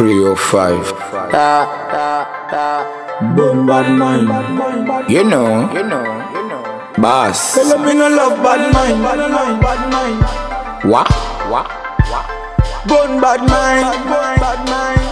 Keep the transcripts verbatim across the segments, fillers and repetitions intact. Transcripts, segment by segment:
three oh five. Boom, bad mind. You know, you know, you know. Boss. Tell me no love bad mind, bad mind, bad mind. What? What? What? Boom, bad mind, bad mind.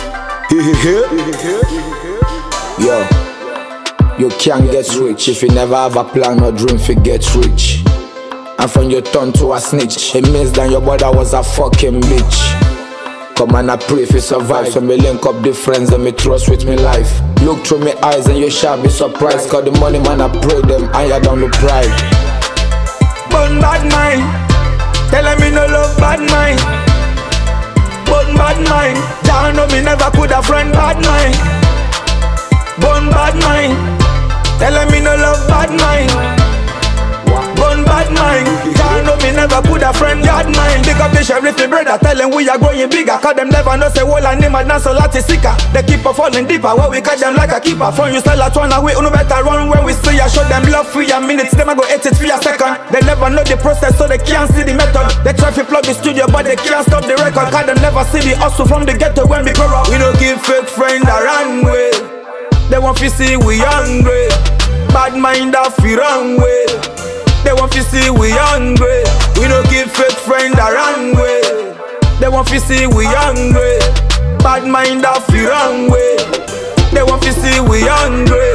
Yo, you can't get rich if you never have a plan or dream to get rich. And from your tongue to a snitch, it means that your brother was a fucking bitch. Come and I pray if you survive, so me link up the friends and me trust with me life. Look through me eyes and you shall be surprised, cause the money man I pray them higher down the pride. Bun bad mind, tell me no love bad mind. Bun bad mind, Jah know me never could a friend bad mind. Bun bad mind, tell me no love bad mind. Bun bad mind, Jah know me never could a friend bad mind. Pick up the sheriff, the brother, tell them we are growing bigger. Cause them never know say whole and name and dance so lot is sicker. They keep on falling deeper, while we catch them like a keeper. From you sell at one away, you better run when we see ya. Show them love for your minutes, them a go hit it for your second. They never know the process so they can't see the method. They try to plug the studio but they can't stop the record. Cause them never see the hustle from the ghetto when we grow up. We don't give fake friend a wrong way. They want to see we hungry. Bad mind off the wrong way. They want to see we hungry. We don't give fake friend a wrong way. They want to see we hungry. Bad mind off the wrong way. They want to see we hungry.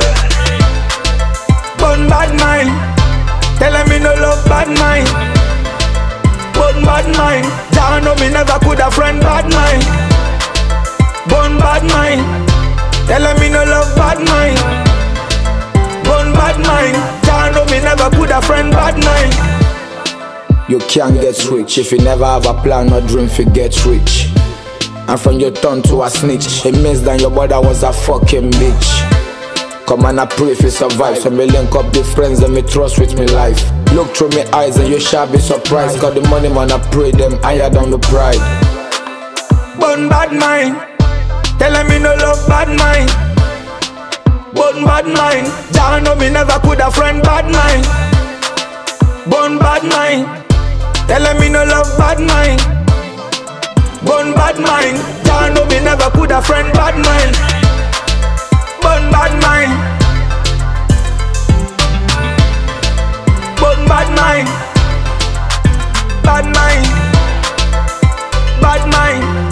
Bun bad mind, tell me no love bad mind. Bun bad mind, Jah know me never could a friend bad mind. Bun bad mind, tell me no love bad mind. Bun bad mind, Jah know me never could a friend bad mind. You can't get rich if you never have a plan or dream to get rich. And from your tongue to a snitch, it means that your brother was a fucking bitch. Come and I pray if you survive, so me link up the friends and me trust with me life. Look through me eyes and you shall be surprised, cause the money man I pray them higher down the pride. Bun bad mind, tell me no love bad mind. Bun bad mind, Jah know me never could a friend bad mind. Bun bad mind, tell me no love bad mind. Bun bad mind, Jah know me never could a friend bad mind. Bun bad mind, bun bad mind, bad mind, bad mind.